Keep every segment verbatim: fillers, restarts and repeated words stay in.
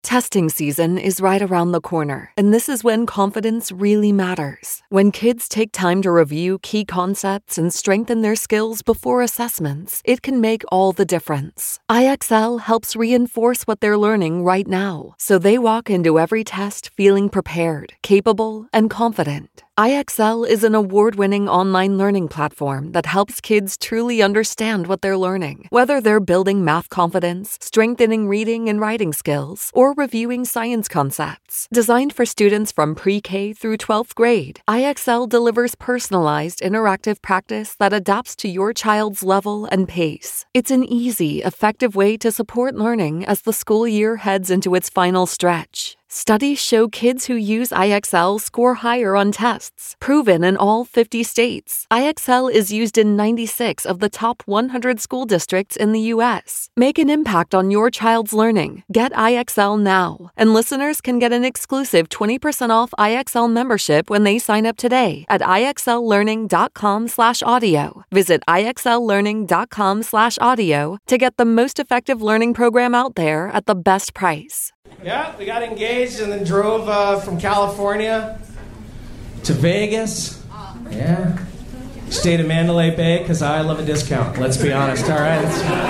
Testing season is right around the corner, and this is when confidence really matters. When kids take time to review key concepts and strengthen their skills before assessments, it can make all the difference. I X L helps reinforce what they're learning right now, so they walk into every test feeling prepared, capable, and confident. I X L is an award-winning online learning platform that helps kids truly understand what they're learning, whether they're building math confidence, strengthening reading and writing skills, or reviewing science concepts. Designed for students from pre-K through twelfth grade, I X L delivers personalized, interactive practice that adapts to your child's level and pace. It's an easy, effective way to support learning as the school year heads into its final stretch. Studies show kids who use I X L score higher on tests, proven in all fifty states. I X L is used in ninety-six of the top one hundred school districts in the U S. Make an impact on your child's learning. Get I X L now. And listeners can get an exclusive twenty percent off I X L membership when they sign up today at IXLlearning.com slash audio. Visit IXLlearning.com slash audio to get the most effective learning program out there at the best price. Yeah, we got engaged and then drove uh, from California to Vegas. Yeah. Stayed in Mandalay Bay because I love a discount. Let's be honest. All right.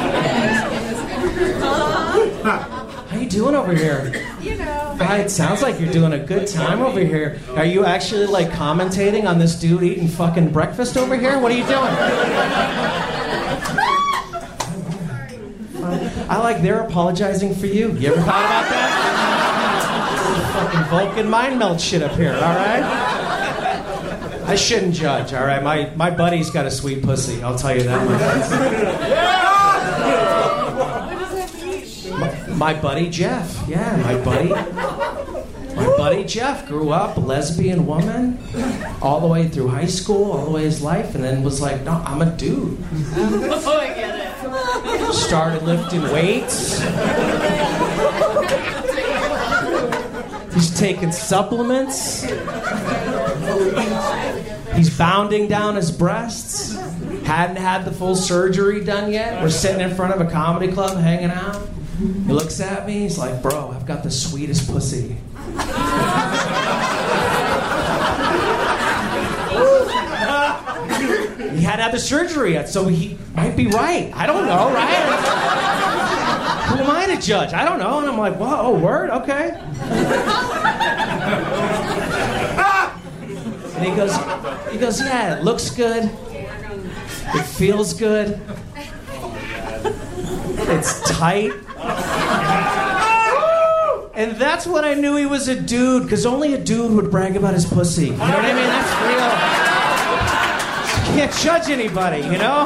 How you doing over here? You know. It sounds like you're doing a good time over here. Are you actually like commentating on this dude eating fucking breakfast over here? What are you doing? I like they're apologizing for you. You ever thought about that? Fucking Vulcan mind melt shit up here, all right? I shouldn't judge, all right? My my buddy's got a sweet pussy, I'll tell you that much. my, my buddy Jeff, yeah, my buddy. My buddy Jeff grew up a lesbian woman all the way through high school, all the way his life, and then was like, no, I'm a dude. Oh, I get it. Started lifting weights. He's taking supplements. He's bounding down his breasts. Hadn't had the full surgery done yet. We're sitting in front of a comedy club hanging out. He looks at me. He's like, bro, I've got the sweetest pussy. He hadn't had the surgery yet, so he might be right. I don't know, right? Who am I to judge? I don't know. And I'm like, whoa, oh, word? Okay. And he goes, he goes, yeah, it looks good. It feels good. It's tight. And that's when I knew he was a dude, because only a dude would brag about his pussy. You know what I mean? That's real. You can't judge anybody, you know?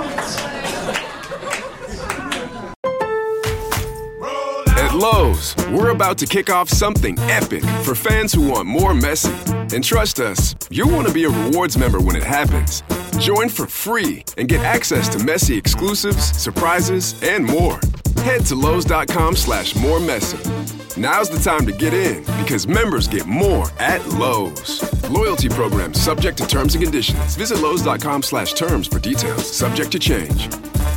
At Lowe's, we're about to kick off something epic for fans who want more messy. And trust us, you'll want to be a rewards member when it happens. Join for free and get access to messy exclusives, surprises, and more. Head to Lowe's.com slash more messy. Now's the time to get in, because members get more at Lowe's. Loyalty program subject to terms and conditions. Visit Lowe's.com slash terms for details. Subject to change.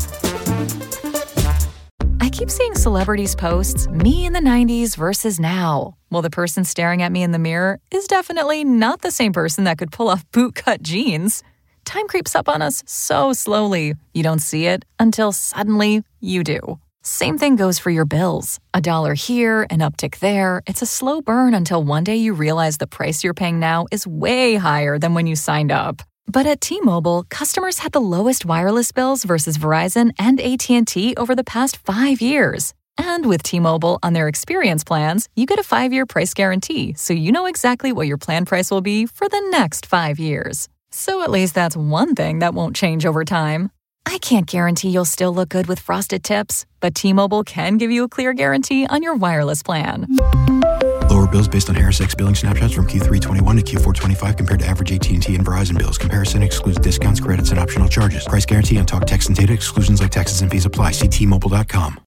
I keep seeing celebrities posts, me in the nineties versus now. Well, the person staring at me in the mirror is definitely not the same person that could pull off bootcut jeans. Time creeps up on us so slowly. You don't see it until suddenly you do. Same thing goes for your bills. A dollar here, an uptick there. It's a slow burn until one day you realize the price you're paying now is way higher than when you signed up. But at T-Mobile, customers had the lowest wireless bills versus Verizon and A T and T over the past five years. And with T-Mobile on their experience plans, you get a five-year price guarantee, so you know exactly what your plan price will be for the next five years. So at least that's one thing that won't change over time. I can't guarantee you'll still look good with frosted tips, but T-Mobile can give you a clear guarantee on your wireless plan. Lower bills based on Harris X billing snapshots from Q three twenty-one to Q four twenty-five compared to average A T and T and Verizon bills. Comparison excludes discounts, credits, and optional charges. Price guarantee on talk, text, and data. Exclusions like taxes and fees apply. See T Mobile dot com.